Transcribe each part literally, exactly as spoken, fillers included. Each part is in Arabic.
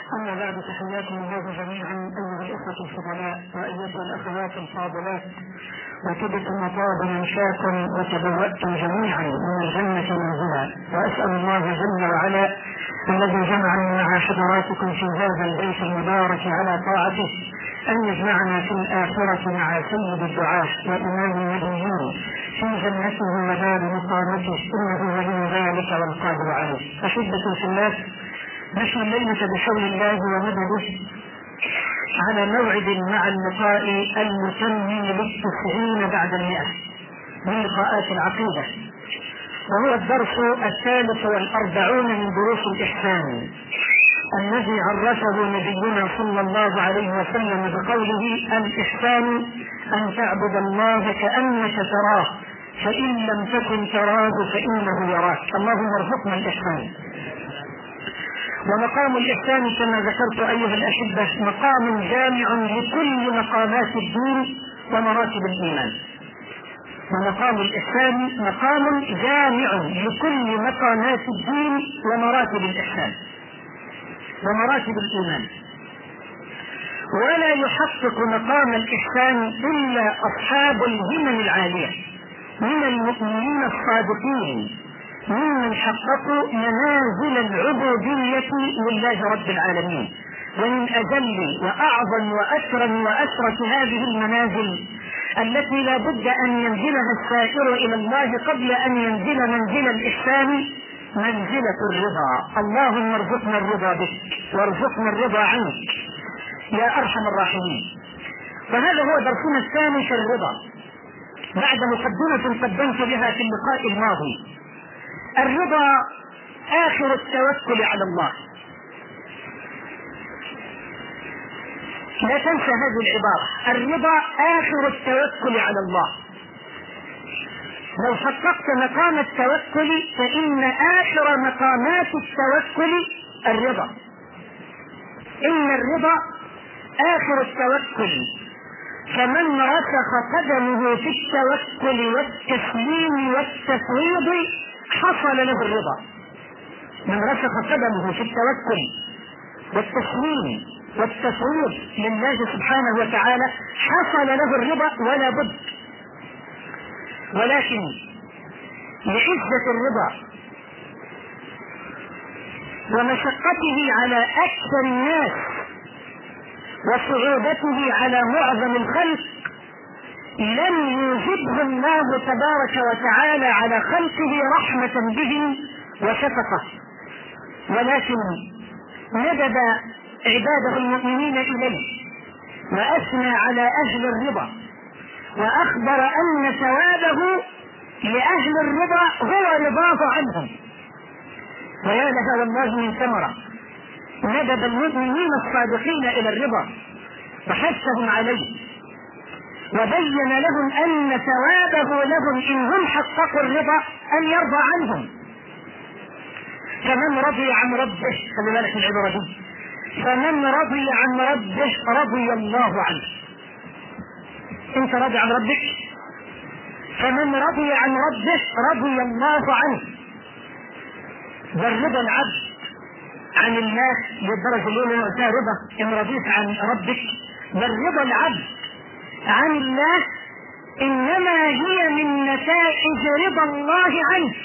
أما بعد، تحياكم الله جميعا أيها الأخوة الفضلاء وأيها الأخوات الفاضلات، وطبتم وطاب منشاكم وتبوأتم جميعا من الجنة منزلا. وأسأل الله جل وعلا الذي جمعني مع حضراتكم في هذا البيت المبارك على طاعته أن يجمعنا في الآخرة مع سيد الدعاة وإمام النبيين في جنته ودار مقامته، إنه ولي ذلك والقادر عليه. أحبة في الله، نحن الليلة بحول الله ومدده على موعد مع اللقاء المتمم للتسعين بعد المئة من لقاءات العقيدة، وهو الدرس الثالث والأربعون من دروس الإحسان الذي عرفه نبينا صلى الله عليه وسلم بقوله: الإحسان أن تعبد الله كأنك تراه فإن لم تكن تراه فإنه يراك. اللهم ارزقنا الإحسان. ومقام الإحسان كما ذكرت أيها الأحبة مقام جامع لكل مقامات الدين ومراتب الإيمان. ومقام الإحسان مقام جامع لكل مقامات الدين ومراتب الإحسان ومراتب الإيمان. ولا يحقق مقام الإحسان إلا أصحاب الهمم العالية من المؤمنين الصادقين، ممن حققوا منازل العبودية لله رب العالمين. ومن أجل وأعظم وأكرم وأشرف هذه المنازل التي لا بد أن ينزلها السائر إلى الله قبل أن ينزل منزل الإحسان منزلة الرضا. اللهم ارزقنا الرضا بك وارزقنا الرضا عنك يا أرحم الراحمين. فهذا هو درسنا الثاني في الرضا بعد مقدمة قدمت بها في اللقاء الماضي. الرضا آخر التوكل على الله. لا تنسى هذه العبارة، الرضا آخر التوكل على الله. لو حققت مقام التوكل فإن آخر مقامات التوكل الرضا. إن الرضا آخر التوكل، فمن رسخ قدمه في التوكل والتسليم والتفويض حصل له الرضا. من رسخ قدمه في التوكل والتسليم والتفويض لله سبحانه وتعالى حصل له الرضا ولا بد. ولكن لعزة الرضا ومشقته على أكثر الناس وصعوبته على معظم الخلق لم يوجبه الله تبارك وتعالى على خلقه رحمة بهم وشفقة، ولكن ندب عباده المؤمنين إليه وأثنى على أهل الرضا وأخبر أن ثوابه لأهل الرضا هو رضاه عنهم. ويا لها والله من ثمرة ندب المؤمنين الصادقين إلى الرضا وحثهم عليه وبين لهم أن ثوابه لهم إن هم حققوا الرضا أن يرضى عنهم. فمن رضي عن ربه، خلي بالك من العبارة دي، فمن رضي عن ربه رضي الله عنه. انت راضي عن ربك؟ فمن رضي عن ربه رضي الله عنه. والرضا العبد عن الله بالدرجة الأولى وقتها رضا إن رضيت عن ربك. والرضا العبد عن الله إنما هي من نتائج رضا الله عنك.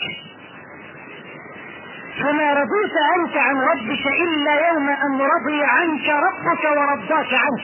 فما رضيت أنت عن ربك إلا يوم أن رضي عنك ربك ورضاك عنك.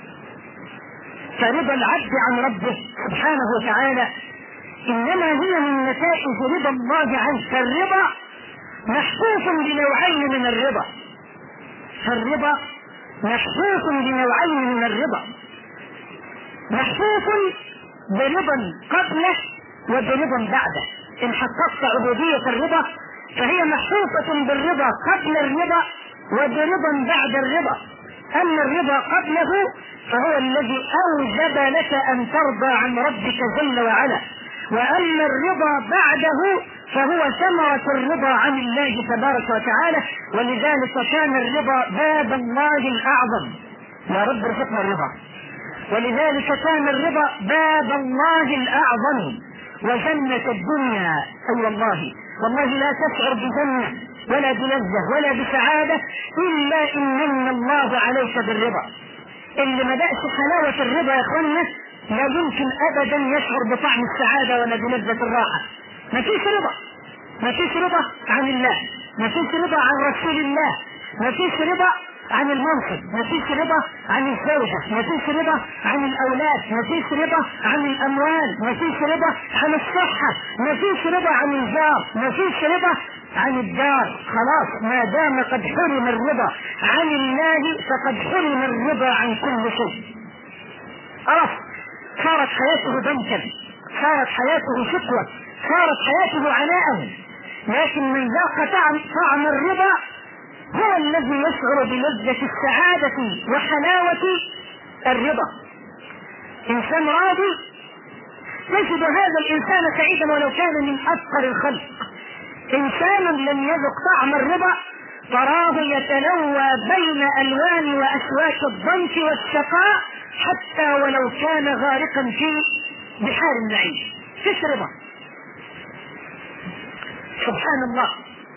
فرضا العبد عن ربه سبحانه وتعالى إنما هي من نتائج رضا الله عنه. فالرضا محفوف بنوعين من الرضا. فالرضا محفوف بنوعين من الرضا، محفوف برضا قبله وبرضا بعده. إن حققت عبودية الرضا فهي محفوفة بالرضا قبل الرضا وبرضا بعد الرضا. أما الرضا قبله فهو الذي أوجب لك أن ترضى عن ربك جل وعلا، وأما الرضا بعده فهو ثمرة الرضا عن الله تبارك وتعالى. ولذلك كان الرضا باب الله الأعظم. يا رب ارزقنا الرضا. ولذلك كان الرضا باب الله الأعظم وجنة الدنيا. أي والله والله لا تشعر بجنة ولا بلذة ولا بسعادة إلا إن من الله عليك بالرضا. اللي ما دقش حلاوة الرضا يا اخوانا لا يمكن ابدا يشعر بطعم السعادة ولا بلذة الراحة. ما فيش رضا، ما فيش رضا عن الله، ما فيش رضا عن رسول الله، ما فيش رضا عن المنصب، ما فيش رضا عن الزوجة، ما فيش رضا عن الاولاد، ما فيش رضا عن الاموال، ما فيش رضا عن الصحة، ما فيش رضا عن الجار، ما فيش رضا عن الدار. خلاص ما دام قد حرم الرضا عن الله فقد حرم الرضا عن كل شيء. خلاص صارت حياته ضنكا، صارت حياته شكوى، صارت حياته عناء. لكن من ذاق طعم طعم الرضا هو الذي يشعر بلذة السعادة وحلاوة الرضا. انسان راضي تجد هذا الانسان سعيدا ولو كان من افقر الخلق. انسان لم يذق طعم الرضا تراه يتلوى بين الوان واشواك الضنك والشقاء حتى ولو كان غارقا في بحار النعيم. فيش رضا. سبحان الله.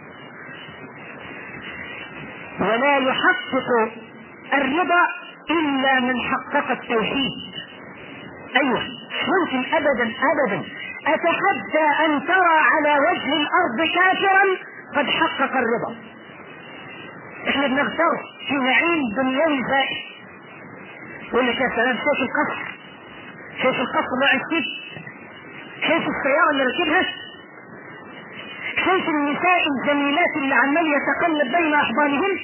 ولا يحقق الرضا الا من حقق التوحيد. ايوه ممكن ابدا ابدا اتحدى ان ترى على وجه الارض كافرا قد حقق الرضا. احنا بنغتر في نعيم دنيوي زائد. يقول لك يا سلام شايف القصر، شايف القصر اللي قاعد فيه، شايف السيارة اللي راكبها، شايف النساء الجميلات اللي عمال يتقلب بين احضانهن،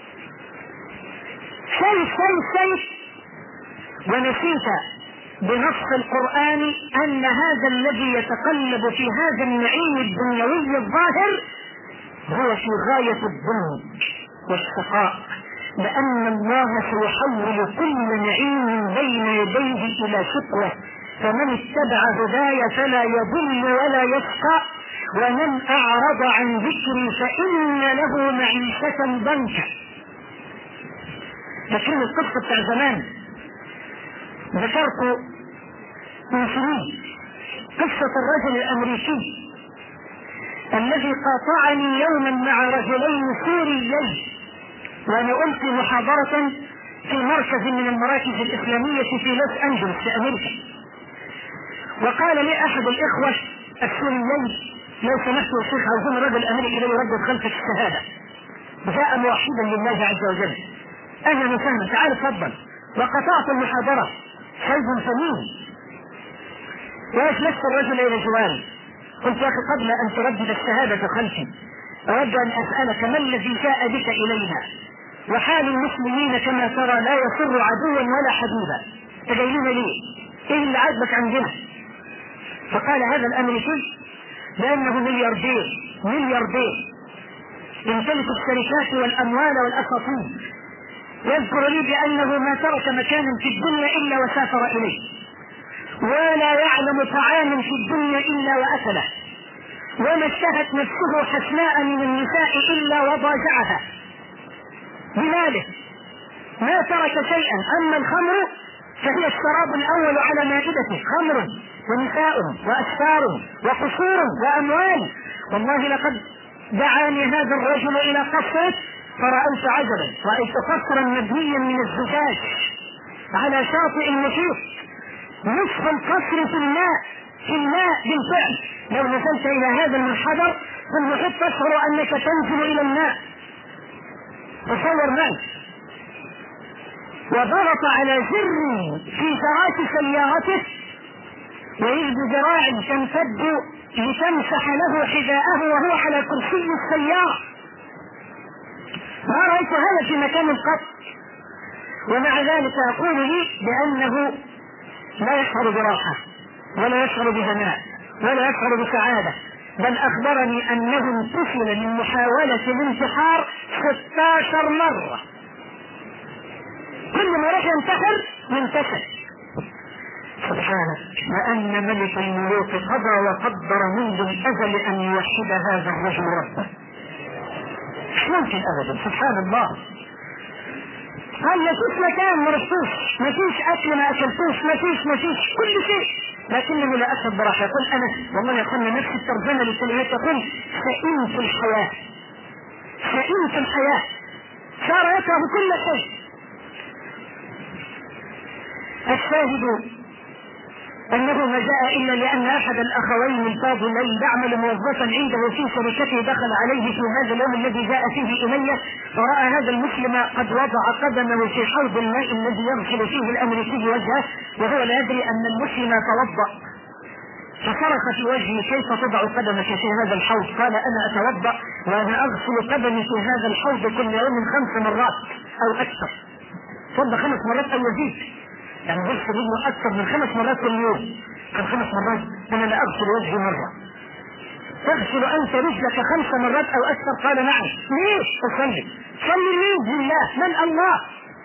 شايف شايف شايف ونسيت بنص القرآن أن هذا الذي يتقلب في هذا النعيم الدنيوي الظاهر هو في غاية الذنب والشقاء، لأن الله سيحول كل نعيم بين يديه إلى شقوة. فمن اتبع هداي فلا يضل ولا يشقى ومن أعرض عن ذكري فإن له معيشة ضنكا. لكن القصة بتاع زمان ذكرت من سنين قصة الرجل الأمريكي الذي قاطعني يوما مع رجلين سوريين وأنا ألقي محاضرة في مركز من المراكز الإسلامية في لوس أنجلوس في أمريكا. وقال لي أحد الإخوة السوريين لو سمحت يا شيخ عاوزين الرجل الأمريكي ده يردد خلف الشهادة، جاء موحدا لله عز وجل. أهلا وسهلا تعال اتفضل. وقطعت المحاضرة حيث ثمين وأجلست الرجل إلى جواري. قلت يا أخي قبل أن تردد الشهادة خلفي أود أن أسألك ما الذي جاء بك إلينا؟ وحال المسلمين كما ترى لا يسر عدوا ولا حبيبا، تجيلنا ليه؟ إيه اللي عاجبك عندنا؟ فقال هذا الأمريكي لأنه ملياردير ملياردير يمتلك الشركات والأموال والأساطيل. يذكر لي بأنه ما ترك مكانا في الدنيا إلا وسافر إليه، ولا يعلم طعاما في الدنيا إلا وأكله، وما اشتهت نفسه حسناء من النساء إلا وضاجعها. بذلك ما ترك شيئا. أما الخمر فهي الشراب الأول على مائدته، خمر ونساء وأسفار وقصور وأموال. والله لقد دعاني هذا الرجل إلى قصره فرأيت عجبا، رأيت قصرا مبنيا من الزجاج على شاطئ المحيط، نصف القصر في الماء في الماء بالفعل. لو نزلت إلى هذا المنحدر في المحيط تشعر أنك تنزل إلى الماء. تصور معي. وضغط على زر في فراش سيارته وإذ بذراع تمتد لتمسح له حذاءه وهو على كرسي السيارة. ما رأيت هذا في مكان قط. ومع ذلك أقول لي بأنه لا يشعر براحة ولا يشعر بهناء ولا يشعر بسعادة، بل أخبرني أنه انتشل من محاولة الانتحار ستة عشر مرة. كل ما راح ينتحر ينتحر. سبحانه. وأن ملك الملوك قضى وقدر منذ الأزل أن يوحد هذا الرجل ربه. مش ممكن أبدا. سبحان الله. قال ما فيش مكان ما رحتوش، ما فيش أكل ما أكلتوش، ما فيش ما فيش كل شيء، لكنه لا أشعر براحة. يقول أنا والله يا أخوانا نفس الترجمة للكلمات، يقول سئمت الحياة. كائن في الحياة صار يكره كل شيء. الشاهد أنه ما جاء إلا لأن أحد الأخوين الفاضلين يعمل موظفا عنده في شركته دخل عليه في هذا اليوم الذي جاء فيه إلي، فرأى هذا المسلم قد وضع قدمه في حوض الماء الذي يغسل فيه الأمريكي وجهه وهو لا يدري أن المسلم توضأ، فصرخ في وجهه: كيف تضع قدمك في هذا الحوض؟ قال: أنا أتوضأ وأنا أغسل قدمي في هذا الحوض كل يوم خمس مرات أو أكثر. صد خمس مرات أو يزيد، يعني غسل رجله أكثر من خمس مرات كل يوم. كان خمس مرات، أنا لا أغسل وجهي مرة. تغسل أنت رجلك خمس مرات أو أكثر؟ قال: نعم. ليش تصلي؟ صلي مين؟ لله. من؟ الله.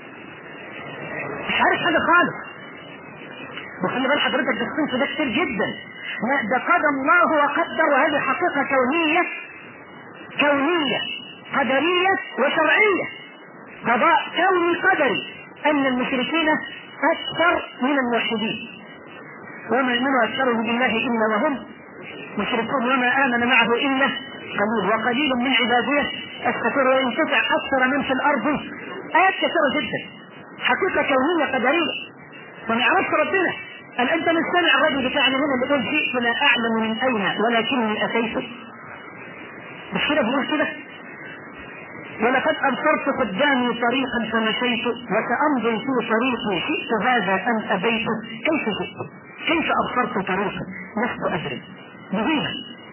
مش عارف حاجة خالص. وخلي بال حضرتك ده الصنف ده كتير جدا. لا، ده قضى الله وقدر، وهذه حقيقة كونية كونية قدرية وشرعية. قضاء كوني قدري أن المشركين أكثر من الموحدين، وما يؤمن أكثرهم بالله إلا وهم مشركون، وما آمن معه إلا قليل، وقليل من عباده الشكور، وإن تطع أكثر من في الأرض. آيات كثيرة جدا، حقيقة كونية قدرية. وما يعرفش ربنا. هل أنت من سمع الرجل بتاعنا هنا اللي يقول: جئت لا أعلم من أين ولكني أتيت؟ مش كده بيقول كده؟ ولقد أبصرت قدامي طريقا فمشيت وسأمضي في طريقي، شئت هذا أم أبيت. كيف جئت؟ كيف أبصرت طريقا؟ لست أدري. بهيمة.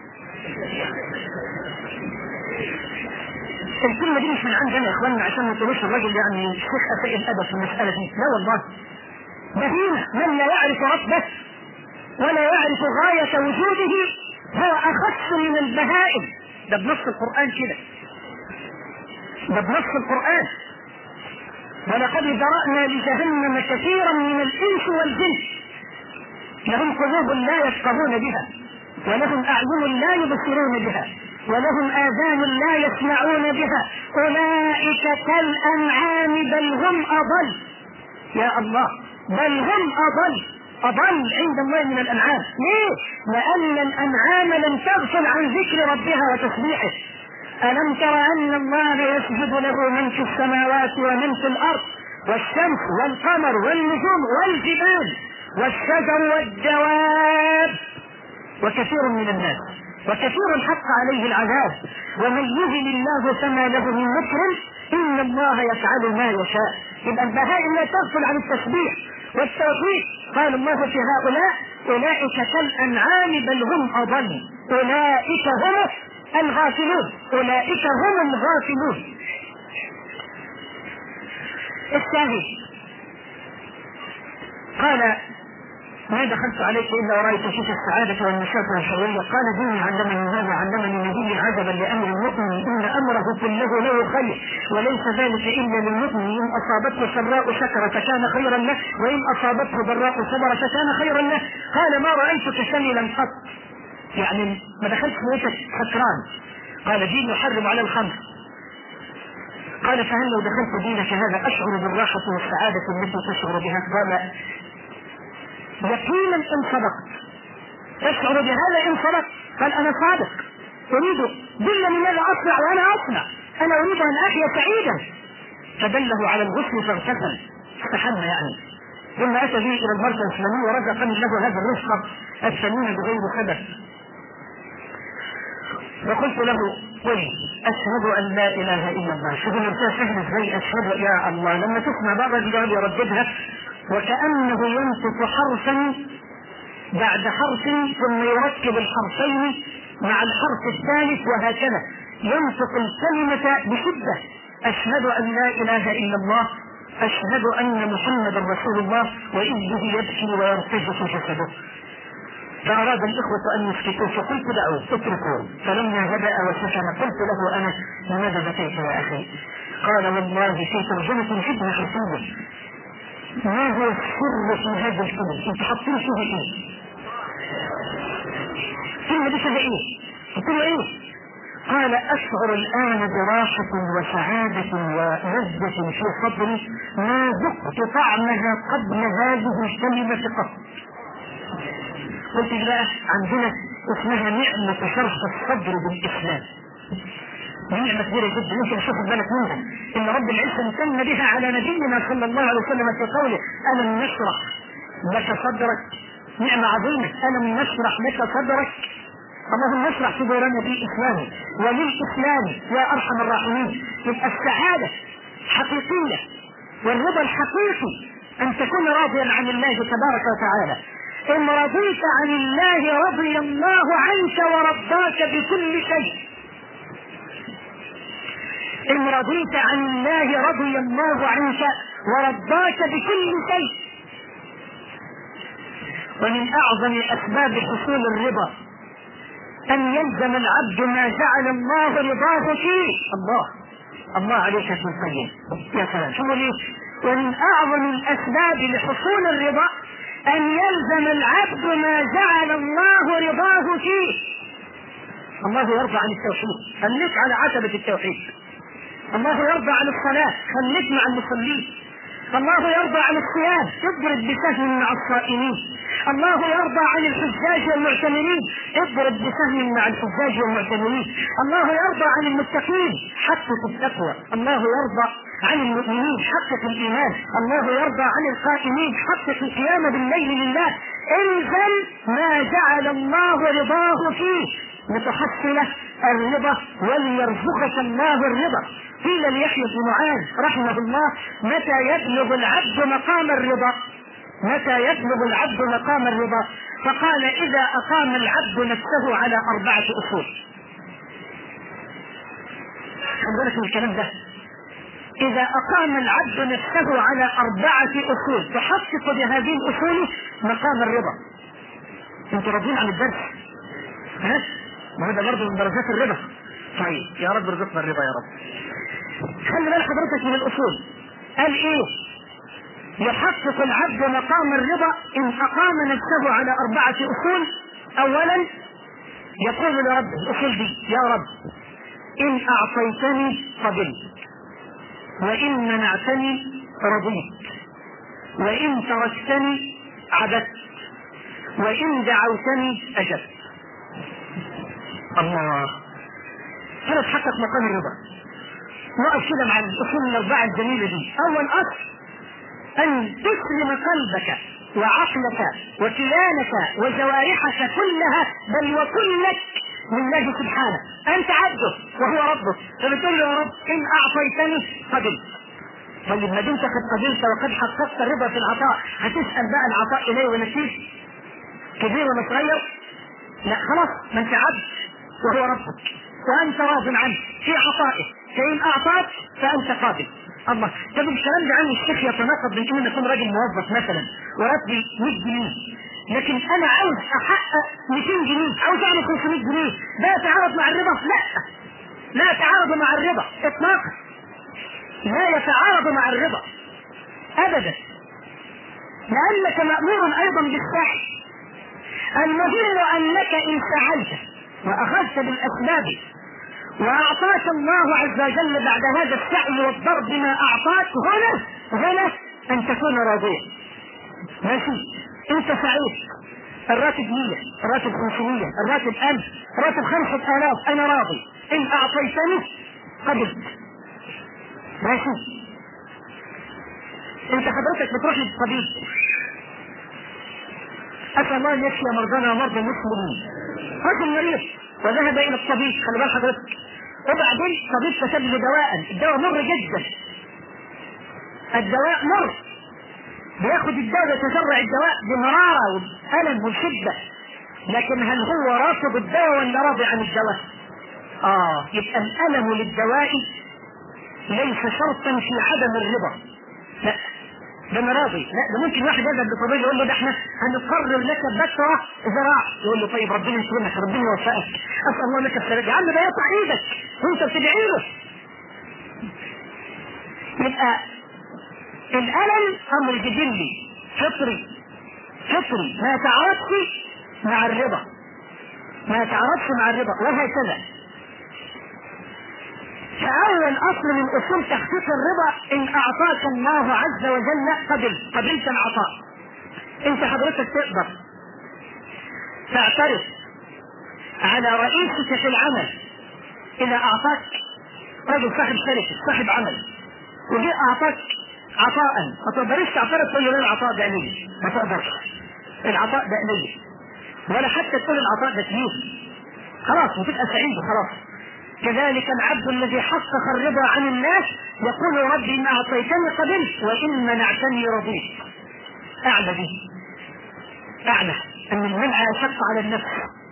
الكلمة دي مش من عندنا يا إخواننا عشان ما تقولوش الرجل يعني الشيخ أسيء الأدب في المسألة دي، لا والله. بهيمة من لا يعرف ربه ولا يعرف غاية وجوده هو أخص من البهائم. ده بنص القرآن كده، ده بنص القرآن: ولقد ذرأنا لجهنم كثيرا من الإنس والجن لهم قلوب لا يفقهون بها ولهم أعين لا يبصرون بها ولهم آذان لا يسمعون بها أولئك كالأنعام بل هم أضل. يا الله، بل هم أضل، أضل عند الله من الأنعام. ليه؟ لأن الأنعام لم تغفل عن ذكر ربها وتسبيحه. ألم تر أن الله يسجد له من في السماوات ومن في الأرض والشمس والقمر والنجوم والجبال والشجر والدواب وكثير من الناس وكثير حق عليه العذاب ومن يهن الله فما له من مكرم إن الله يفعل ما يشاء. يبقى البهائم لا تغفل عن التسبيح والتوحيد. قال الله في هؤلاء: أولئك كالأنعام بل هم أضل أولئك هم الغافلون أولئك هم الغافلون. الثاني قال: ما دخلت عليك إلا ورأيت فيك السعادة والنشاط والحرية. قال: ديني علمني هذا علمني نبي عجبا لأمر المؤمن إن أمره كله له خير وليس ذلك إلا للمؤمن إن أصابته سراء شكر فكان خيرا له وإن أصابته ضراء صبر فكان خيرا له. قال: ما رأيتك سليلا قط، يعني ما دخلت بيتك سكران. قال: دين يحرم على الخمر. قال: فهل لو دخلت دينك هذا أشعر بالراحة والسعادة التي تشعر بها؟ قال: يقينا إن صدقت. تشعر بهذا إن صدقت؟ قال: أنا صادق، أريد دلني ماذا أصنع وأنا أصنع، أنا أريد أن أحيا سعيدا. فدله على الغسل فاغتسل، استحمى يعني، ثم أتى به إلى المركز الإسلامي ورزقني له هذا الرزق الثمين بغير خبث. وقلت له: قل أشهد أن لا إله إلا الله. شوف الإنسان سهل ازاي أشهد يا الله. لما تسمع بعض الرجال يرددها وكأنه ينطق حرفا بعد حرف ثم يركب الحرفين مع الحرف الثالث وهكذا ينطق الكلمة بشدة: أشهد أن لا إله إلا الله، أشهد أن محمدا رسول الله، وإذ به يبكي ويرتجف جسده. فأراد الإخوة أن يسكتوا فقلت: دعوا اتركوا. فلما بدأ وسكن قلت له: أنا لماذا بكيت يا أخي؟ قال: والله في ترجمة جدا حسيبة ما هو السر في هذا الكلمة؟ انت حاطين فيه ايه؟ الكلمة دي فيها ايه؟ قلت له: ايه؟ قال: أشعر الآن براحة وسعادة ولذة في صدري ما ذقت طعمها قبل هذه الكلمة قط. قلت له: عندنا اسمها نعمة شرح الصدر بالإسلام. نعمة كبيرة جدا يمكن تشوف بالك منها، ان رب العزة امتن بها على نبينا صلى الله عليه وسلم في قوله ألم نشرح لك صدرك. نعمة عظيمة، ألم نشرح لك صدرك. اللهم اشرح صدورنا بالإسلام وللإسلام يا أرحم الراحمين. يبقى السعادة حقيقية والرضا الحقيقي أن تكون راضيا عن الله تبارك وتعالى. إن رضيت عن الله رضي الله عنك ورضاك بكل شيء. إن رضيت عن الله رضي الله عنك ورضاك بكل شيء. ومن أعظم أسباب حصول الرضا أن يلزم العبد ما جعل الله رضاه فيه. الله الله عليك يا سيدي يا سلام. شو ليه؟ ومن أعظم الأسباب لحصول الرضا أن يلزم العبد ما جعل الله رضاه فيه. الله يرضى عن التوحيد، خليك على عتبة التوحيد. الله يرضى عن الصلاة، خليك مع المصلين. الله يرضى عن الصيام، اضرب بسهم مع الصائمين. الله يرضى عن الحجاج والمعتمرين، اضرب بسهم مع الحجاج والمعتمرين. الله يرضى عن المتقين، حقق التقوى. الله يرضى عن المؤمنين، حقق الإيمان. الله يرضى عن القائمين، حقق القيام بالليل لله. الزم ما جعل الله رضاه فيه لتحصل الرضا وليرزقك الله الرضا. قيل ليحيى بن معاذ رحمه الله متى يبلغ العبد مقام الرضا؟ متى يبلغ العبد مقام الرضا؟ فقال إذا أقام العبد نفسه على أربعة أصول. خذ بالك من الكلام ده. إذا أقام العبد نفسه على أربعة أصول تحقق بهذه الأصول مقام الرضا. أنتم راضين عن الدرس؟ ها؟ ما هذا برضه من درجات الرضا. طيب يا رب ارزقنا الرضا يا رب. خلي بالك حضرتك من الأصول. قال إيه؟ يحقق العبد مقام الرضا إن أقام نفسه على أربعة أصول. أولا يقول لرب الأصول دي يا رب إن أعطيتني قبلت، وإن منعتني رضيت، وإن تركتني عبدت، وإن دعوتني أجبت. الله، هذا تحقق مقام الرضا. نقف كده مع الأصول الأربعة الجميلة دي. أول أصل أن تسلم قلبك وعقلك وكيانك وجوارحك كلها بل وكلك لله سبحانه. أنت عبده وهو ربك، فبتقول له يا رب إن أعطيتني قبلت. طيب ما دمت قد قبلت وقد حققت الرضا في العطاء، هتسأل بقى العطاء إليه ونسيب كبير ولا صغير؟ لا خلاص، ما أنت عبد وهو ربك وأنت راض عنه في عطائه، فإن أعطاك فأنت قابل. الله. طب الكلام ده عن الشيخ يتناقض بين ان اكون راجل موظف مثلا وراتبي مية جنيه، لكن انا عاوز احقق مئتين جنيه، عاوز اعمل خمسمية جنيه، ده يتعارض مع الرضا؟ لا، لا يتعارض مع الرضا اطلاقا، لا يتعارض مع الرضا ابدا، لانك مأمور ايضا بالسعي. المهم انك ان سعيت واخذت بالاسباب وأعطاك الله عز وجل بعد هذا السعي والضرب ما أعطاك، هنا هنا أن تكون راضيا. ماشي، أنت سعيد، الراتب مية، الراتب خمسمية، الراتب ألف، الراتب خمسة آلاف، أنا راضي. إن أعطيتني قبلت. ماشي. أنت حضرتك بتروح للطبيب، أسأل الله أن يشفي مرضانا ومرضى المسلمين. رجل مريض وذهب إلى الطبيب، خلي بال حضرتك، وبعدين الطبيب كتب له دواء، الدواء مر جدا، الدواء مر، بياخد الدواء يتجرع الدواء بمرارة وألم وشدة، لكن هل هو رافض الدواء ولا راضي عن الدواء؟ آه، يبقى الألم للدواء ليس شرطا في عدم الرضا، لا ده انا راضي. لا، ده ممكن واحد يذهب للطبيب يقول له ده احنا هنقرر لك بكره زراعه، يقول له طيب ربنا يكرمك، ربنا يوفقك، اسال الله لك السلامه. يا عم ده يقطع ايدك وانت بتدعي له. يبقى الالم امر جبلي فطري فطري ما يتعارضش مع الرضا، ما يتعارضش مع الرضا، وهكذا. فأول أصل من أصول تحقيق الرضا إن أعطاك الله عز وجل قبل قبلت العطاء. أنت حضرتك تقدر تعترف على رئيسك في العمل إذا أعطاك راجل صاحب شركه صاحب عمل وجاء اعطاك عطاء ما تقدرش تعترض تقول له العطاء ده ليه؟ ما تقدرش، العطاء ده ليه؟ ولا حتى تقول العطاء ده كبير، خلاص وتبقى سعيد وخلاص. كذلك العبد الذي حقق الرضا عن الناس يقول ربي ان اعطيتني قبلت وان منعتني رضيت. اعلى دي اعلى ان المنع يشق على النفس.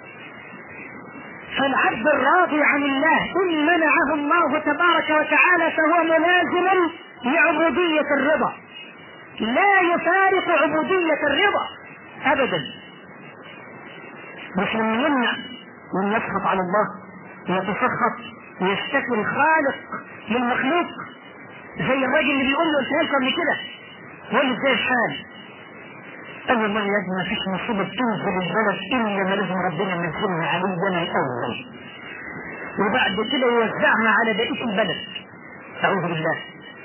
فالعبد الراضي عن الله ان منعه الله تبارك وتعالى فهو ملازم لعبودية الرضا، لا يفارق عبودية الرضا ابدا. مش لما يمنع من يسخط على الله ويتسخط ويشتكي الخالق للمخلوق زي الراجل اللي بيقول له انت قبل كده يقول له ازاي الحال؟ قال والله يا ابني ما فيش مصيبه تنزل البلد الا ما لازم ربنا منزلها علينا الاول وبعد كده يوزعها على بقيه البلد. اعوذ بالله.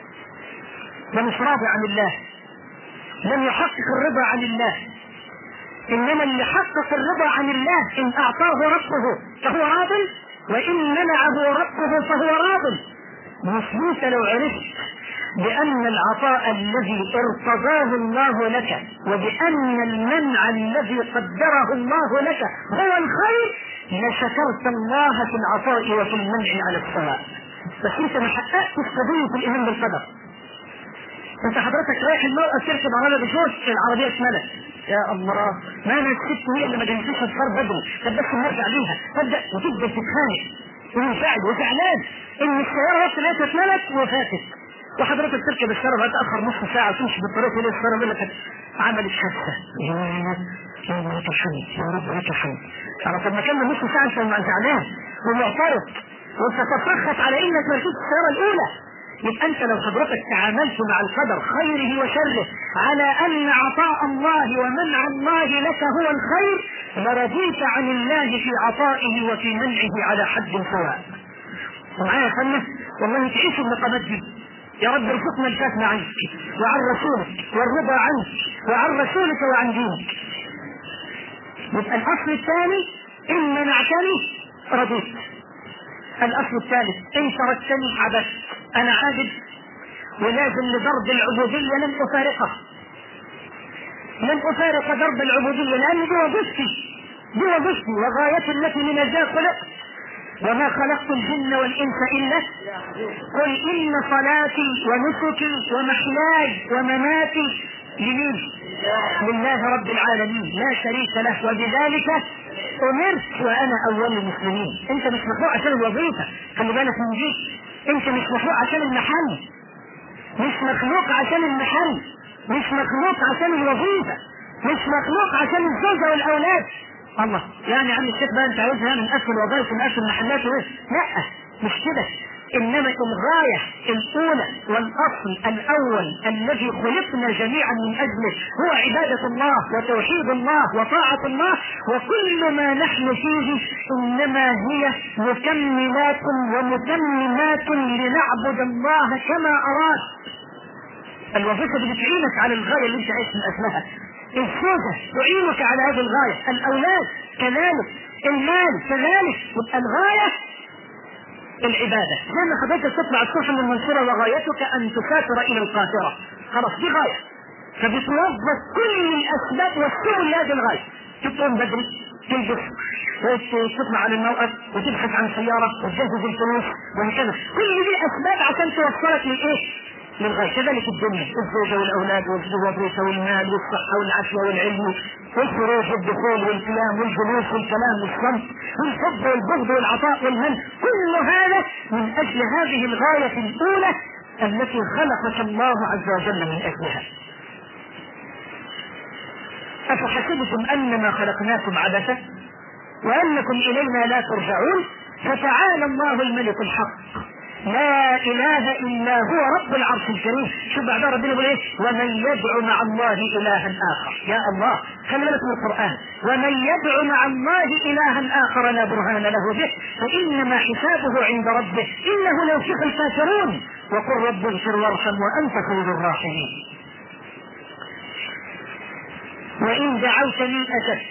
ده مش راضي عن الله، لم يحقق الرضا عن الله. انما اللي حقق الرضا عن الله ان اعطاه ربه فهو راض وان منعه ربه فهو راض. مش لو عرفت بان العطاء الذي ارتضاه الله لك وبان المنع الذي قدره الله لك هو الخير لشكرت الله في العطاء وفي المنع على السواء. بس انت ما حققتش قضيه الايمان بالقدر. انت حضرتك رايح الموقف تركب عربيه بشوش العربيه اتملت، يا الله ما انا الست هي اللي ما جنسيش الفار بدري، طب بس نرجع بيها تبدا وتبدا تتخانق ومنفعل وزعلان ان السياره بس لقيتها اتملت وفاتت، وحضرتك تركب السياره بقى تاخر نص ساعه وتمشي بالطريق اللي السياره يقول لك عملت حادثه. يا رب لك الحمد يا رب لك الحمد. انا طب ما كان نص ساعه انت زعلان ومعترض وتتسخط على انك ما ركبت السياره الاولى. يبقى انت لو حضرتك تعاملت مع القدر خيره وشره على ان عطاء الله ومنع الله لك هو الخير لرضيت عن الله في عطائه وفي منعه على حد سواء. ومعايا يا خلنا والله تعيش المقامات دي. يا رب ارزقنا الفاتنة عنك وعن رسولك والرضا عنك وعن رسولك وعن دينك. يبقى الاصل الثاني ان منعتني رضيت. الاصل الثالث ان تركتني عبثت. انا عابد ولازم لضرب العبودية لن افارقه، لن افارق ضرب العبودية لان دي وظيفتي دي وظيفتي وغايتي التي من اجلها خلقت. وما خلقت الجن والانس الا قل ان صلاتي ونسكي ومحياي ومماتي لمين؟ لله رب العالمين لا شريك له وبذلك امرت وانا اول المسلمين. انت مش مخلوق عشان الوظيفه، خلي بالك من دي. انت مش مخلوق عشان المحل، مش مخلوق عشان المحل، مش مخلوق عشان الوظيفه، مش مخلوق عشان الزوجه والاولاد. الله يعني عم الشيخ بقى انت عاوزها من اكل وظائف من اكل محلات وايه؟ لا مش كده. انما الغايه الاولى والاصل الاول الذي خلقنا جميعا من اجله هو عباده الله وتوحيد الله وطاعه الله، وكل ما نحن فيه انما هي مكملات ومتممات لنعبد الله كما اراد. الوظيفه اللي بتعينك على الغايه اللي انت عايش من اجلها، الزوجه تعينك على هذه الغايه، الاولاد كذلك، المال كذلك. يبقى الغايه العبادة. زي ما حضرتك تطلع الصبح من المنصورة وغايتك ان تسافر الى القاهرة، خلاص دي غاية، فبتوظف كل الاسباب والسبل لهذه الغاية. تقوم بدري تلبس وتطلع على الموقف وتبحث عن سيارة وتجهز الفلوس وهكذا، كل دي اسباب عشان توصلك للايه؟ للغاية. كذلك الدنيا، الزوجة والاولاد والوظيفة والمال والصحة والعافية والعلم والخروج والدخول والكلام والجلوس والكلام والصمت والحب والبغض والعطاء والمن، كل هذا من اجل هذه الغاية الاولى التي خلقك الله عز وجل من اجلها. افحسبتم انما خلقناكم عبثا وانكم الينا لا ترجعون فتعالى الله الملك الحق لا اله الا هو رب العرش الكريم. شوف بعد ربنا يقول ايه؟ ومن يدعو مع الله الها اخر. يا الله خلي بالك من القران، ومن يدعو مع الله الها اخر لا برهان له به فانما حسابه عند ربه انه لا يفلح الكافرون وقل رب اغفر وارحم وانت خير الراحمين. وان دعوتني اتت.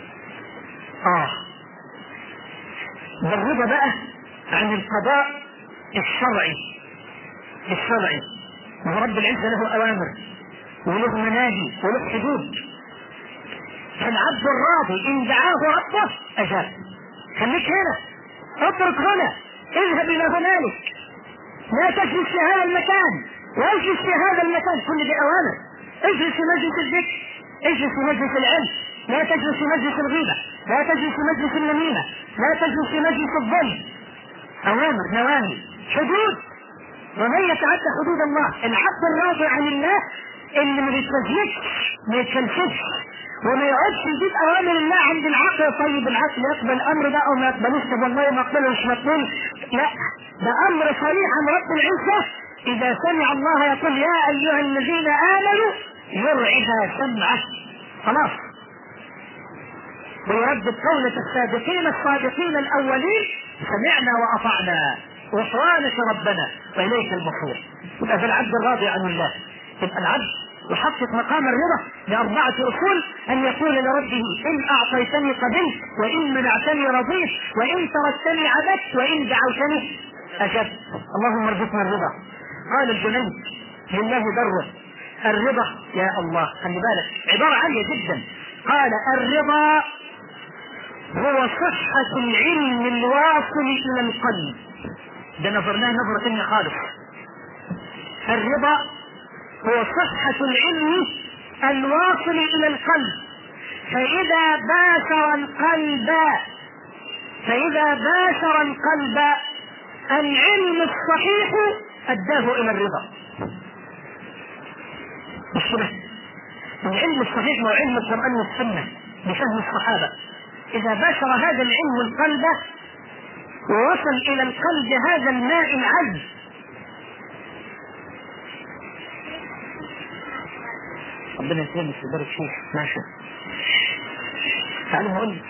اه بالرضا بقى عن القضاء الشرعي الشرعي ورب العزة له أوامر وله مناهي وله حدود. فالعبد الراضي إن دعاه ربه أجاب. خليك هنا، اترك هنا، اذهب إلى هنالك، لا تجلس في هذا المكان واجلس في هذا المكان، كل دي أوامر. اجلس في مجلس الذكر، اجلس في مجلس العلم، لا تجلس في مجلس الغيبة، لا تجلس في مجلس النميمة، لا تجلس في مجلس الظلم. أوامر، نواهي، حدود. ومن يتعدى حدود الله العبد الراضي عن الله اللي ما بيتفزلكش ما يتفلسفش وما يقعدش يجيب اوامر الله عند العقل. طيب العقل يقبل الامر ده او ما يقبلوش؟ طب والله ما اقبله مش مقبول. لا، ده امر صريح عن رب العزة. اذا سمع الله يقول يا ايها الذين امنوا يرعها سمعه، خلاص. ويردد قولة السابقين الصادقين الاولين سمعنا واطعنا غفرانك ربنا واليك المصير. يبقى في العبد الراضي عن الله. يبقى العبد يحقق مقام الرضا بأربعة أصول: أن يقول لربه إن أعطيتني قبلت، وإن منعتني رضيت، وإن تركتني عبدت، وإن دعوتني أجبت. اللهم ارزقنا الرضا. قال الجنيد لله بره الرضا يا الله، خلي بالك عبارة عالية جدا. قال الرضا هو صحة العلم الواصل إلى القلب. ده نظرناه نظرة ثانية خالص. الرضا هو صحة العلم الواصل إلى القلب، فإذا باشر القلب فإذا باشر القلب العلم الصحيح أداه إلى الرضا. الصحيح العلم الصحيح هو علم القرآن والسنة بفهم الصحابة. إذا باشر هذا العلم القلب ووصل إلى القلب هذا الماء العذب، ربنا يسلمك ويبارك فيك. ماشي، تعالوا هقول لك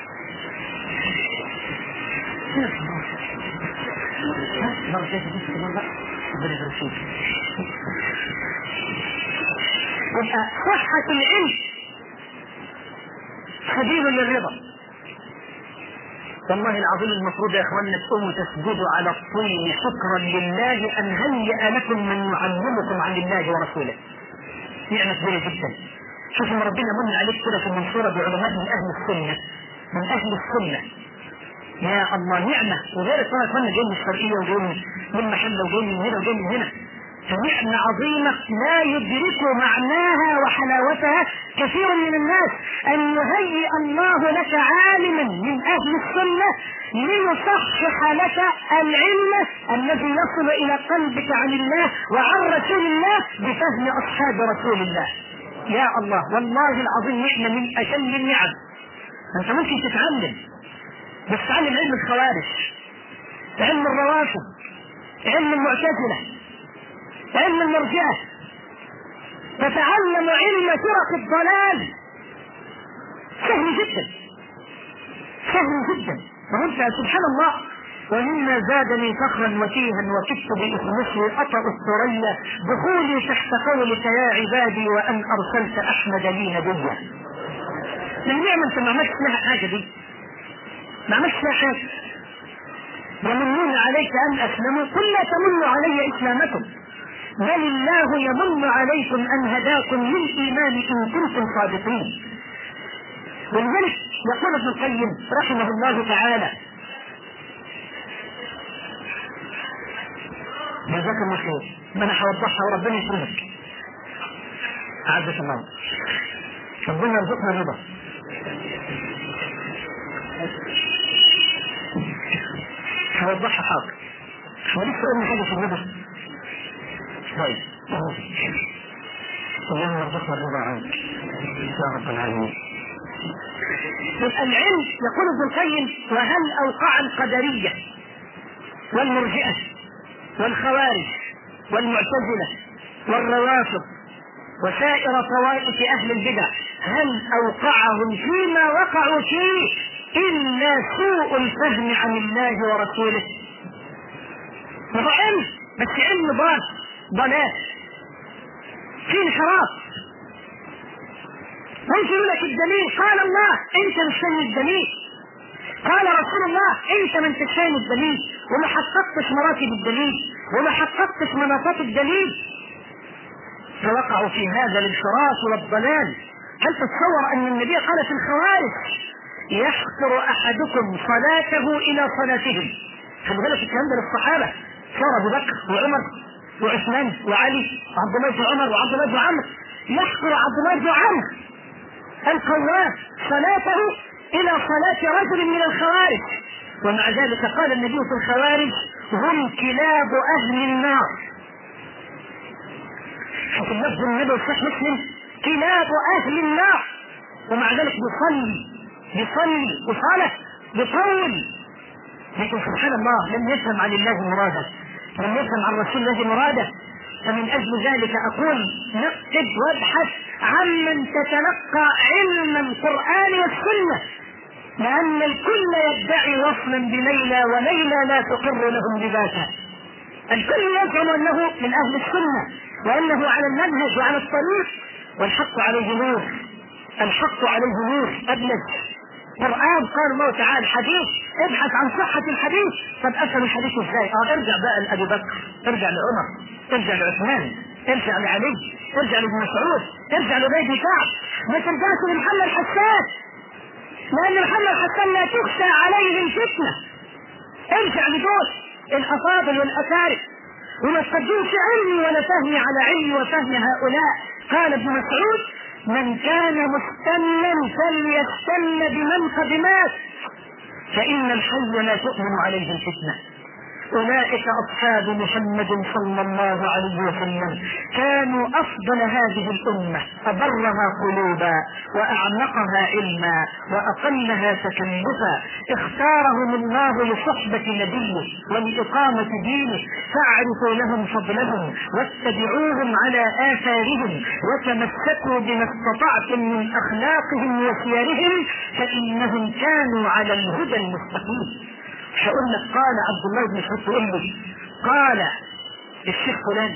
صحة العلم سبيل للرضا. والله العظيم المفروض يا اخواننا تقوموا تسجدوا على الطين شكرا لله ان هيأ لكم من يعلمكم عن الله ورسوله. نعمة كبيرة جدا. شوفوا ربنا من عليك كده في المنصورة بعلماء من اهل السنة من اهل السنة. يا الله نعمة. وغير الصلاة كنا جايين من الشرقية وجايين من محلة وجايين من هنا وجايين من هنا. فنعمة عظيمة لا يدرك معناها وحلاوتها كثير من الناس، أن يهيئ الله لك عالما من أهل السنة ليصحح لك العلم الذي يصل إلى قلبك عن الله وعن رسول الله بفهم أصحاب رسول الله. يا الله والله العظيم نعمة من أجل النعم. أنت ممكن تتعلم، بس تعلم علم الخوارج، علم الروافض، علم المعتزلة، علم المرجئة، تتعلم علم فرق الضلال. سهل جدا سهل جدا. وانت سبحان الله ومما زادني فخرا وتيها وكدت بإخلصي أطأ الثريا دخولي تحت قولك يا عبادي وأن أرسلت أحمد لي نبيا. النعمة انت ما عملتش لها حاجة، دي ما عملتش لها حاجة. يمنون عليك أن أسلموا، قل لا تمنوا علي إسلامكم بل الله يمن عليكم أن هداكم للإيمان إن كنتم صادقين. ولذلك يقول ابن القيم رحمه الله تعالى جزاك الله خير، ما انا هوضحها وربنا يكرمك. أعزك الله، ربنا يرزقنا الرضا. هوضحها حاضر. ولسه قلنا حاجة في الرضا. طيب اللهم ارزقنا الرضا عنك يا رب العالمين. يبقى العلم يقول ابن القيم وهل أوقع القدرية والمرجئة والخوارج والمعتزلة والروافض وسائر طوائف أهل البدع هل أوقعهم فيما وقعوا فيه إلا سوء الفهم عن الله ورسوله؟ هو علم بس علم ضال ضلال في انحراف. ويقول لك الدليل قال الله انت مش فاهم الدليل، قال رسول الله انت ما انتش فاهم الدليل، وما حققتش مراتب الدليل وما حققتش مناطات الدليل، فوقعوا في هذا الانحراف والضلال. هل تتصور ان النبي قال في الخوارج يحقر احدكم صلاته الى صلاتهم؟ خلي بالك الكلام ده للصحابه، صار ابو بكر وعمر وعثمان وعلي وعبد الله بن عمر وعبد الله بن عمرو، يحقر عبد الله بن عمرو القوام صلاته الى صلاه رجل من الخوارج، ومع ذلك قال النبي في الخوارج هم كلاب اهل النار. في اللفظ النبوي صحيح مسلم كلاب اهل النار، ومع ذلك بيصلي بيصلي وصالح بيطول، لكن سبحان الله لم يفهم عن الله مراده، لم يفهم عن رسول الله مراده. فمن اجل ذلك اقول نقد وابحث عمن تتلقى علم القرآن والسنة، لأن الكل يدعي وصلا بليلى وليلى لا تقر لهم لباسا. الكل يزعم أنه من أهل السنة وأنه على المنهج وعلى الطريق، والحق عليه نور، الحق عليه نور أبلج. قرآن قال الله تعالى حديث، ابحث عن صحة الحديث. طب أفهم الحديث ازاي؟ اه ارجع بقى لأبي بكر، ارجع لعمر، ارجع لعثمان، ارجع لعلي، ارجع لابن مسعود، ارجع لأبي بن كعب، ما ترجعش لمحمد حسان، لأن محمد حسان لا تخشى عليه الفتنة. ارجع لدول الأفاضل والأكارم، وما تقدمش علمي ولا فهمي على علمي وفهم هؤلاء. قال ابن مسعود من كان مستنا فليستن بمن قد مات، فإن الحي لا تؤمن عليه الفتنة. أولئك أصحاب محمد صلى الله عليه وسلم، كانوا أفضل هذه الأمة، أبرها قلوبا وأعمقها علما وأقلها تكلفا. اختارهم الله لصحبة نبيه ولإقامة دينه، فاعرفوا لهم فضلهم واتبعوهم على آثارهم وتمسكوا بما استطعتم من أخلاقهم وسيرهم، فإنهم كانوا على الهدى المستقيم. هقول لك قال عبد الله بن مسعود، قال الشيخ فلان،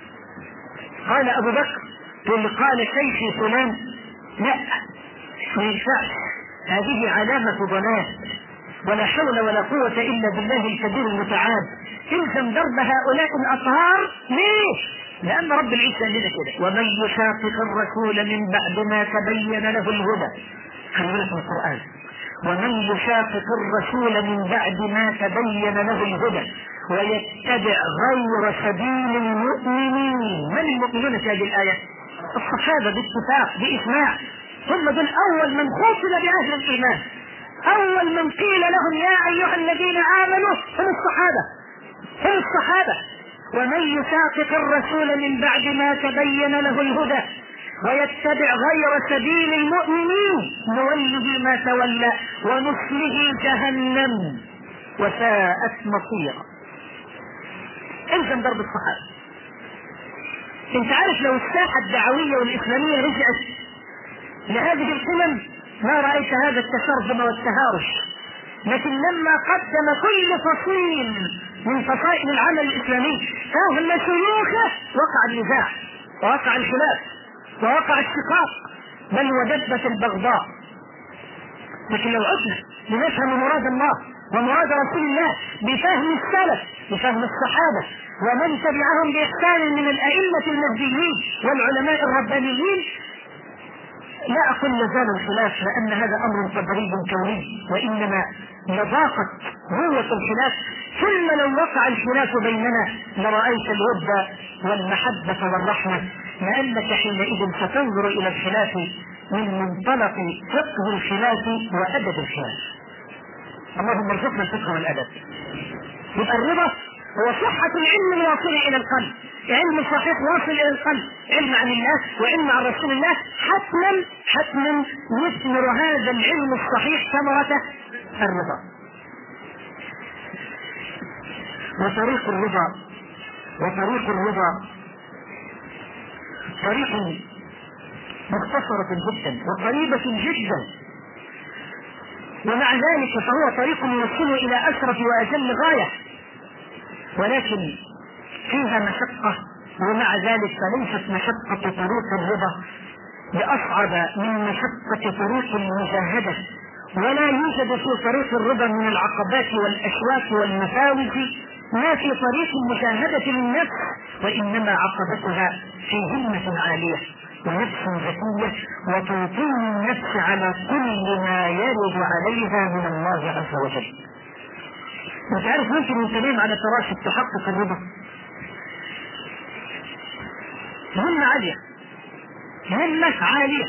قال ابو بكر، تقول قال شيخي فلان، لا ما ينفعش، هذه علامة ضلال، ولا حول ولا قوة الا بالله الكبير المتعال. الزم درب هؤلاء الاطهار. ليه؟ لان رب العزة لنا كده، ومن يشاقق الرسول من بعد ما تبين له الهدى. خلي بالك من القرآن، ومن يشاقق الرسول من بعد ما تبين له الهدى ويتبع غير سبيل المؤمنين. من المؤمنون في هذه الآية؟ الصحابة باتفاق بإجماع، هم دول أول من خاطب بأهل الإيمان، أول من قيل لهم يا أيها الذين آمنوا هم الصحابة، هم الصحابة. ومن يشاقق الرسول من بعد ما تبين له الهدى ويتبع غير سبيل المؤمنين نوله ما تولى ونصله جهنم وساءت مصيرا. الزم درب الصحابة. انت عارف لو الساحة الدعوية والإسلامية رجعت لهذه القمم ما رأيت هذا التشرذم والتهارش، لكن لما قدم كل فصيل من فصائل العمل الإسلامي فهم شيوخه وقع النزاع ووقع الخلاف ووقع الشقاق بل ودبت البغضاء. لكن لو عدنا لنفهم مراد الله ومراد رسول الله بفهم السلف بفهم الصحابة ومن تبعهم بإحسان من الأئمة المهديين والعلماء الربانيين، لا أقول لزال الخلاف لأن هذا أمر قدري كوني، وإنما نضاقت قوة الخلاف. ثم لو وقع الخلاف بيننا لرأيت الود والمحبة والرحمة، لأنك حينئذ ستنظر إلى الخلاف من منطلق فقه الخلاف وأدب الخلاف. اللهم ارزقنا الفقه والأدب. يبقى الرضا هو صحة العلم الواصل إلى القلب، علم صحيح واصل إلى القلب، علم عن الله وعلم عن رسول الله، حتما حتما يثمر هذا العلم الصحيح ثمرة الرضا. وطريق الرضا وطريق الرضا طريق مختصرة جدا وقريبة جدا، ومع ذلك فهو طريق يوصل إلى أشرف وأجل غاية، ولكن فيها مشقة، ومع ذلك فليست مشقة طريق الرضا بأصعب من مشقة طريق المجاهدة ولا يوجد في طريق الرضا من العقبات والأشواك والمفاوز ما في طريق المجاهدة للنفس، وإنما عقبتها في همة عالية ونفس ذكية وتوطين النفس على كل ما يرد عليها من الله عز وجل. مش عارف ممكن يتنام على فراش تحقق الرضا؟ همة عالية، همة عالية.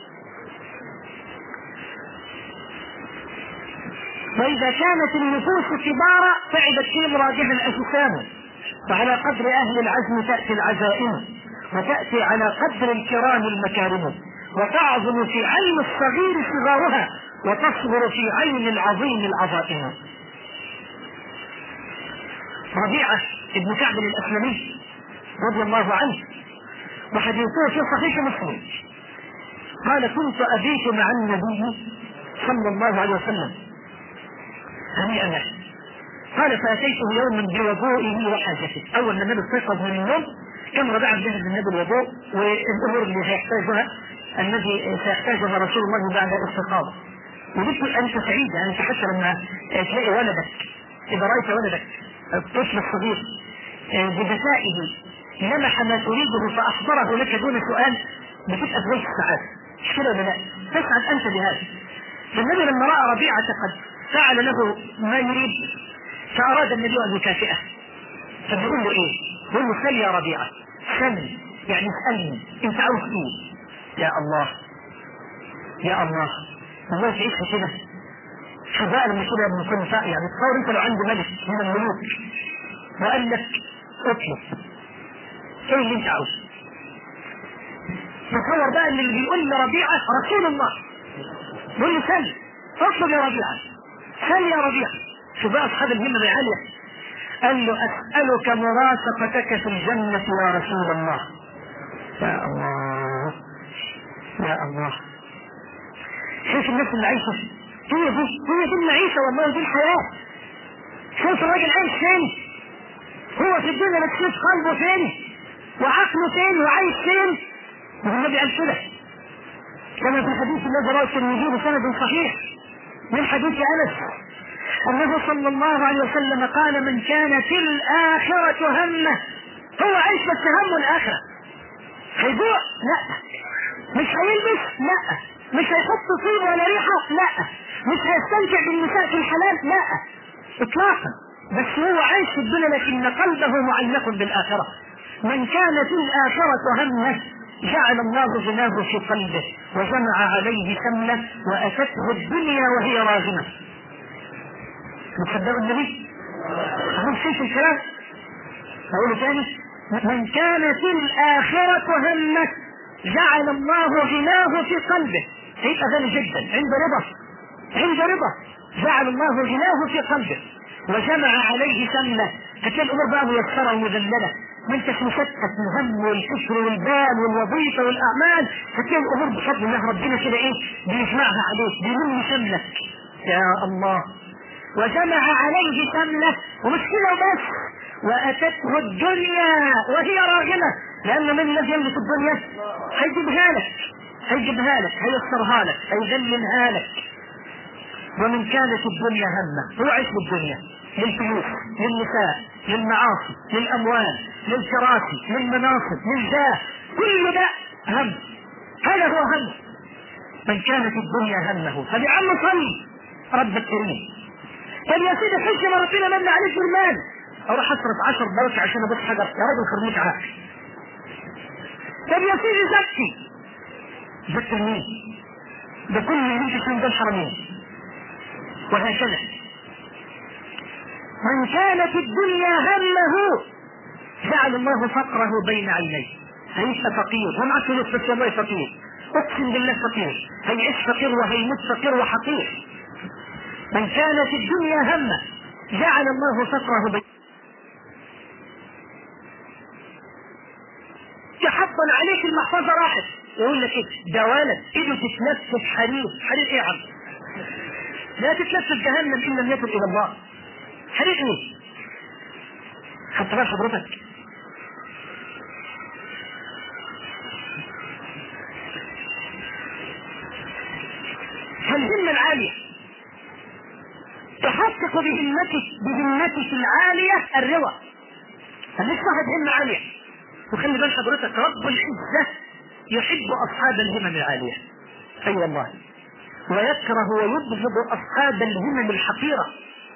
وإذا كانت النفوس كبارا تعبت في مرادها الأجسام، فعلى قدر أهل العزم تأتي العزائم، وتأتي على قدر الكرام المكارم، وتعظم في عين الصغير صغارها، وتصغر في عين العظيم العظائم. ربيعة ابن كعب الأسلمي رضي الله عنه وحديثه في صحيح مسلم قال: كنت أبيت مع النبي صلى الله عليه وسلم هنيئا له. قال: فأتيته يوما بوضوئه وحاجته. أول ما النبي استيقظ من النوم كان ربيعة بجهز النبي الوضوء والأمور اللي سيحتاجها الذي سيحتاجها رسول الله بعد الاستيقاظ. وقلت أنت سعيد، أنت حتى لما تلاقي ولدك، إذا رأيت ولدك الطفل الصغير بذكائه لمح ما تريده فأحضره لك دون سؤال، بتبقى في وجه السعادة، مش كده ولا لا؟ تسعد أنت بهذا. فالنبي لما رأى ربيعة قد فعل له ما يريد فأراد النبي أن يكافئه، فبيقول له إيه؟ يقول له: سل يا ربيعة، سل يعني اسألني أنت عاوز إيه؟ يا الله يا الله الله تعيشها كده. شو بقى لما كده لما يكون يعني تصور أنت لو عند ملك من الملوك وقال لك اطلب ايه اللي انت عاوزه؟ تصور بقى ان اللي بيقول لربيعة رسول الله بيقول له: سل اطلب يا ربيعة، سل يا ربيعة. شو بقى اصحاب الهمة العالية؟ قال له: اسألك مرافقتك في الجنة يا رسول الله. يا الله يا الله، شوف الناس اللي عايشة، هي دي هي دي المعيشة والله، دي الحياة. شوف الراجل عايش فين، هو في الدنيا بس شوف قلبه فين وعقله فين وعايش فين. والنبي قال كده كما في الحديث الذي رواه الترمذي بسند صحيح من حديث انس انه صلى الله عليه وسلم قال: من كانت الاخرة همه، هو عايش بس همه الاخرة. هيجوع؟ لا. مش هيلبس؟ لا. مش هيحط طيب ولا ريحة؟ لا. مش هيستمتع بالنساء في الحلال؟ لا اطلاقا. بس هو عايش في الدنيا لكن قلبه معلق بالاخرة. من كانت الاخرة همه جعل الله غناه في قلبه وجمع عليه شمله واتته الدنيا وهي راغمة. مصدق النبي؟ اقول شيء في الكلام اقوله ثاني: من كانت الاخرة همه جعل الله غناه في قلبه، هيبقى غني جدا عند رضا، عند رضا جعل الله غناه في قلبه وجمع عليه شمله. هتلاقي الامور بقى ميسره ومذلله، ما انتش مشتت من الهم والفكر والبال والوظيفه والاعمال، هتلاقي الامور بفضل الله ربنا كده ايه بيجمعها عليك، بيلم شملك. يا الله. وجمع عليه شمله، ومش كده وبس، واتته الدنيا وهي راغمه، لان من الذي يملك الدنيا هيجيبها لك هيجيبها لك هيسرها لك هيذللها لك. ومن كانت الدنيا همه، هو عيش بالدنيا للفلوس للنساء للمعاصي للاموال للكراسي للمناصب للجاه، كل ده هم، هذا هو هم. من كانت الدنيا همه فبعم صلي رب الكريم. طب يا سيدي حج مرتين مبنى عليك بالمال، اروح اصرف عشر بوك عشان ابص حجر، يا راجل خرميك عاقل. طب يا سيدي زكي، زكي مين؟ ده كل اللي يمشي عشان ده الحرمين. وهكذا من كانت الدنيا همه جعل الله فقره بين عينيه، هيعيش فقير ومعاه فلوس بس والله فقير، اقسم بالله فقير، هيعيش فقير وهيموت فقير وحقير. من كانت الدنيا همه جعل الله فقره بين تحضن عليك المحفظه راحت، يقول لك ايه ده ولد ايده تتلف حرير، حرير ايه يا عم؟ لا تتلف جهنم ان لم يتب الى الله. حرير ايه؟ حتى بقى حضرتك فالهمة العالية يحقق بهمتك بهمتك العالية الرضا. خليك صاحب همة عالية. وخلي بال حضرتك رب العزة يحب أصحاب الهمم العالية. أي أيوة والله. ويكره ويبغض أصحاب الهمم الحقيرة.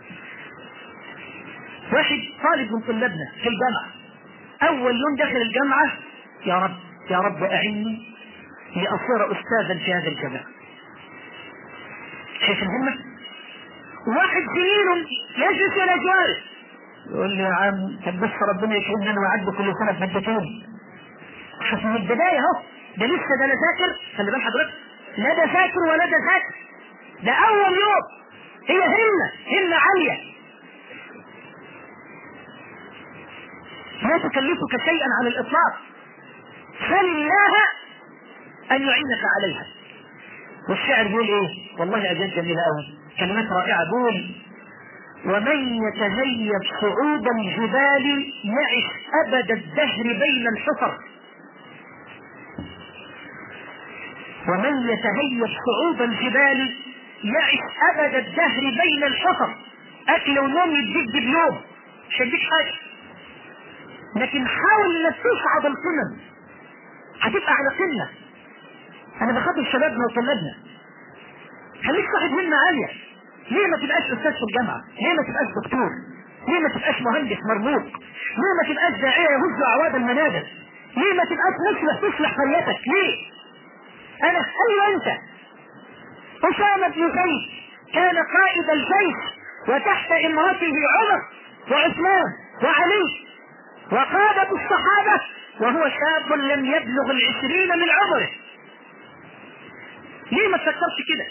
واحد طالب من طلابنا في الجامعة، أول يوم داخل الجامعة: يا رب يا رب أعني لأصير أستاذا في هذا الجامعة. شايف الهمة؟ واحد زميل يجلس إلى جواره يقول لي: يا عم طب بس ربنا يكرمنا انا وعد كل سنه بمادتين. شوف من البدايه اهو، ده لسه ده لا ذاكر، خلي بال حضرتك، لا ده ذاكر ولا ده ذاكر، ده اول يوم. هي همه همه عاليه لا تكلفك شيئا على الاطلاق، سل الله ان يعينك عليها. والشعر بيقول ايه؟ والله اجل جميله قوي، كلمات رائعه. بيقول: ومن يتهيب صعود الجبال يعش أبد الدهر بين الحفر. ومن يتهيب صعود الجبال يعش أبد الدهر بين الحفر. أكل ونوم يديك بيوم مش هيديك حاجة، لكن حاول انك تصعد القمم هتبقى على قمة. أنا بخاطب شبابنا وطلابنا، خليك صاحب همة عالية. ليه ما تبقاش استاذ في الجامعه؟ ليه ما تبقاش دكتور؟ ليه ما تبقاش مهندس مرموق؟ ليه ما تبقاش داعيه يهز اعواد المنابر؟ ليه ما تبقاش مصلح تصلح قريتك؟ ليه؟ انا ايوه انت. اسامه بن زيد كان قائد الجيش وتحت امرته عمر وعثمان وعلي، وقادة الصحابه وهو شاب لم يبلغ العشرين من عمره. ليه ما تفكرش كده؟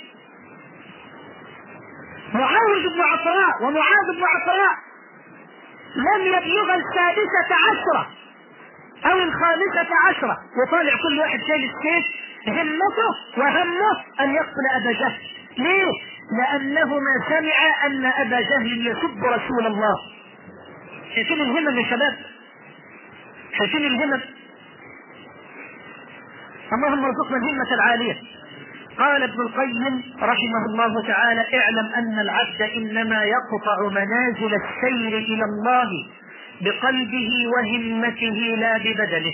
معاذ بن عفراء ومعاذ بن عفراء لم يبلغ السادسة عشرة او الخامسة عشرة، وطالع كل واحد شايل السيف، همته وهمه ان يقتل ابا جهل. ليه؟ لانه ما سمع ان ابا جهل يسب رسول الله. شايفين الهمم يا شباب؟ شايفين الهمم؟ اللهم ارزقنا الهمة العالية. قال ابن القيم رحمه الله تعالى: اعلم ان العبد انما يقطع منازل السير الى الله بقلبه وهمته لا ببدنه.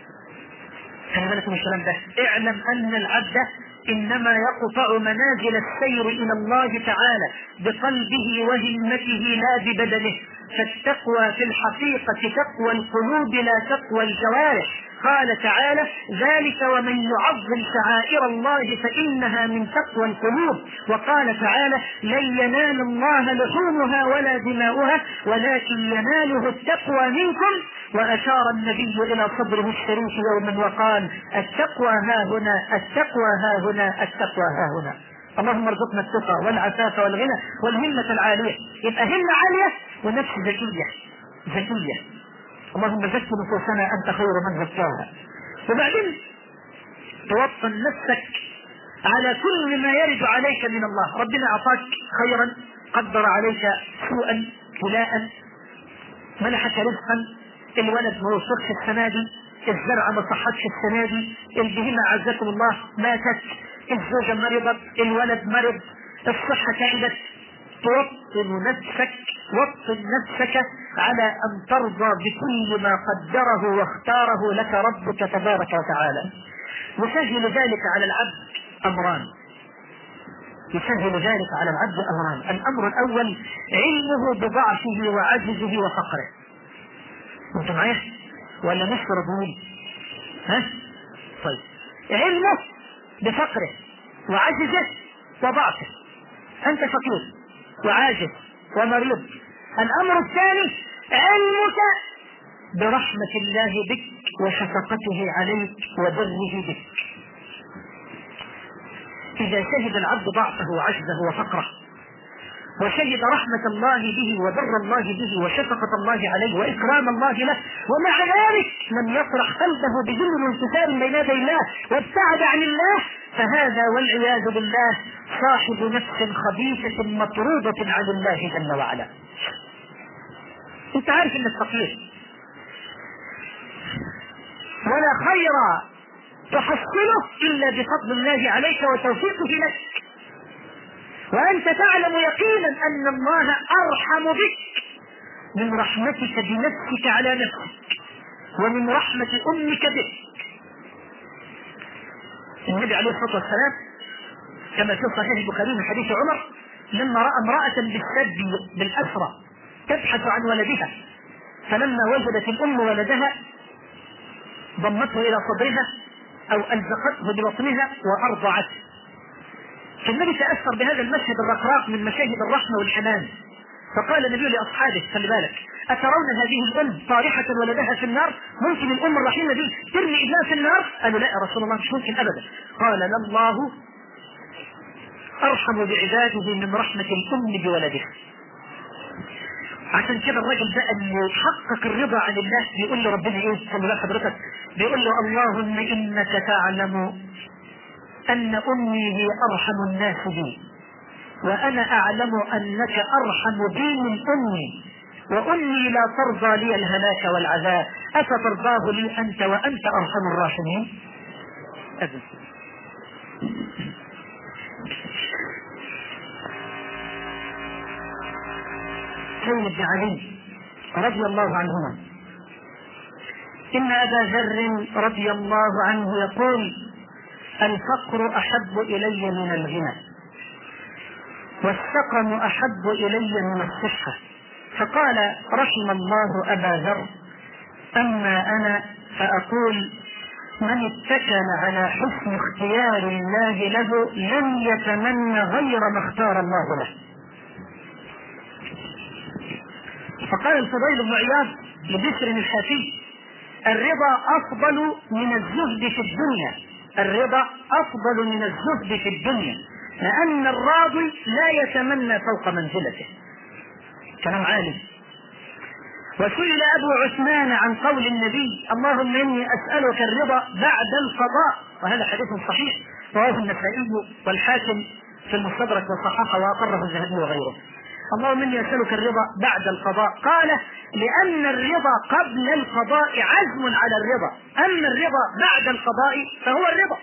خلي بالك من الكلام ده. اعلم ان العبد انما يقطع منازل السير الى الله تعالى بقلبه وهمته لا ببدنه. فالتقوى في الحقيقة تقوى القلوب لا تقوى الجوارح. قال تعالى: ذلك ومن يعظم شعائر الله فإنها من تقوى القلوب. وقال تعالى: لن ينال الله لحومها ولا دماؤها ولكن يناله التقوى منكم. وأشار النبي إلى صدره الشريف يوما وقال: التقوى ها هنا التقوى ها هنا التقوى ها هنا. اللهم ارزقنا التقى والعفاف والغنى والهمة العالية. يبقى همة عالية ونفس ذكية ذكية. اللهم زك نفوسنا أنت خير من زكاها. وبعدين توطن نفسك على كل ما يرد عليك من الله. ربنا أعطاك خيرا، قدر عليك سوءا بلاء، منحك رزقا، الولد ما وصلش السنة دي، الزرع ما صحتش السنة دي، البهيمة عزكم الله ماتت، الزوجة مرضت، الولد مرض، الصحة تعبت. توطن نفسك وطن نفسك على ان ترضى بكل ما قدره واختاره لك ربك تبارك وتعالى. يسهل ذلك على العبد امران يسهل ذلك على العبد امران الامر الاول علمه بضعفه وعجزه وفقره. انتم معايا ولا مش راضيين؟ ها؟ طيب، علمه بفقره وعجزه وضعفه. انت فقير وعاجز ومريض. الامر الثاني علمك برحمة الله بك وشفقته عليك وبره بك. اذا شهد العبد ضعفه وعجزه وفقره وشهد رحمة الله به وبر الله به وشفقة الله عليه وإكرام الله له، ومع ذلك لم يطرح قلبه بذل وانكسار بين يدي الله وابتعد عن الله، فهذا والعياذ بالله صاحب نفس خبيثة مطرودة عن الله جل وعلا. انت عارف انك فقير ولا خير تحصله الا بفضل الله عليك وتوفيقه لك، وأنت تعلم يقينا أن الله أرحم بك من رحمتك بنفسك على نفسك ومن رحمة أمك بك. النبي عليه الصلاة والسلام كما في صحيح البخاري من حديث عمر لما رأى امرأة بالسب بالأسرى تبحث عن ولدها، فلما وجدت الأم ولدها ضمته إلى صدرها أو ألزقته ببطنها وأرضعته. فالنبي تأثر بهذا المشهد الرقراق من مشاهد الرحمة والحنان، فقال النبي لأصحابه: خلي بالك، أترون هذه الأم طارحة ولدها في النار؟ ممكن الأم الرحيمة دي ترمي ابنها في النار؟ قالوا: لا يا رسول الله، مش ممكن أبدا. قال: لله أرحم بعباده من رحمة الأم بولدها. عشان كده الراجل بقى اللي يحقق الرضا عن الله بيقول له ربنا ايه؟ خلي بالك حضرتك، بيقول له: اللهم إنك تعلم أن أمي هي أرحم الناس بي، وأنا أعلم أنك أرحم بي من أمي، وأمي لا ترضى لي الهلاك والعذاب، أفترضاه لي أنت وأنت أرحم الراحمين؟ أبدا. حسين بن علي رضي الله عنهما: إن أبا ذر رضي الله عنه يقول: الفقر أحب إلي من الغنى، والسقم أحب إلي من الصحة. فقال: رحم الله أبا ذر، أما أنا فأقول: من اتكل على حسن اختيار الله له لم يتمنى غير ما اختار الله له. فقال الفضيل بن عياض لبشر الحافي: الرضا أفضل من الزهد في الدنيا، الرضا أفضل من الزهد في الدنيا، لأن الراضي لا يتمنى فوق منزلته. كلام عالي. وسئل أبو عثمان عن قول النبي: اللهم إني أسألك الرضا بعد القضاء، وهذا حديث صحيح رواه النسائي والحاكم في المستدرك وصححه وأقره الذهبي وغيره. اللهم إني أسألك الرضا بعد القضاء. قال: لأن الرضا قبل القضاء عزم على الرضا، أما الرضا بعد القضاء فهو الرضا.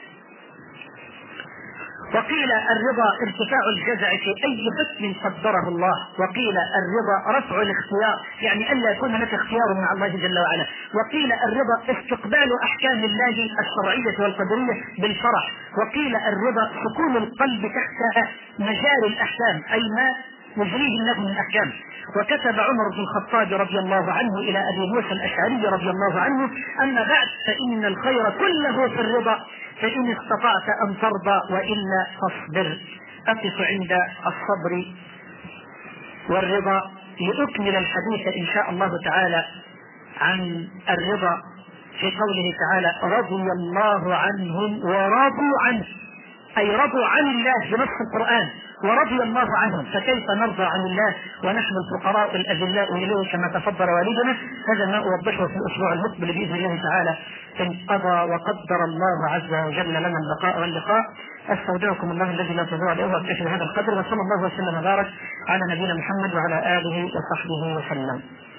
وقيل الرضا ارتفاع الجزع في أي حكم قدره الله، وقيل الرضا رفع الاختيار، يعني ألا يكون لك اختيار مع الله جل وعلا، وقيل الرضا استقبال أحكام الله الشرعية والقدرية بالفرح، وقيل الرضا سكون القلب تحت مجاري الأحكام، أي ما يجريه الله من أحكام. وكتب عمر بن الخطاب رضي الله عنه إلى أبي موسى الأشعري رضي الله عنه: أما بعد فإن الخير كله في الرضا، فإن استطعت أن ترضى وإلا فاصبر. أقف عند الصبر والرضا لأكمل الحديث إن شاء الله تعالى عن الرضا في قوله تعالى: رضي الله عنهم ورضوا عنه، أي رضوا عن الله بنص القرآن، ورضي الله عنهم. فكيف نرضى عن الله ونحن الفقراء الأذلاء إليه كما تفضل والدنا؟ هذا ما أوضحه في الأسبوع المقبل بإذن الله تعالى إن قضى وقدر الله عز وجل لنا اللقاء واللقاء. أستودعكم الله الذي لا تضيع له، وأكتفي بهذا القدر، وصلى الله وسلم وبارك على نبينا محمد وعلى آله وصحبه وسلم.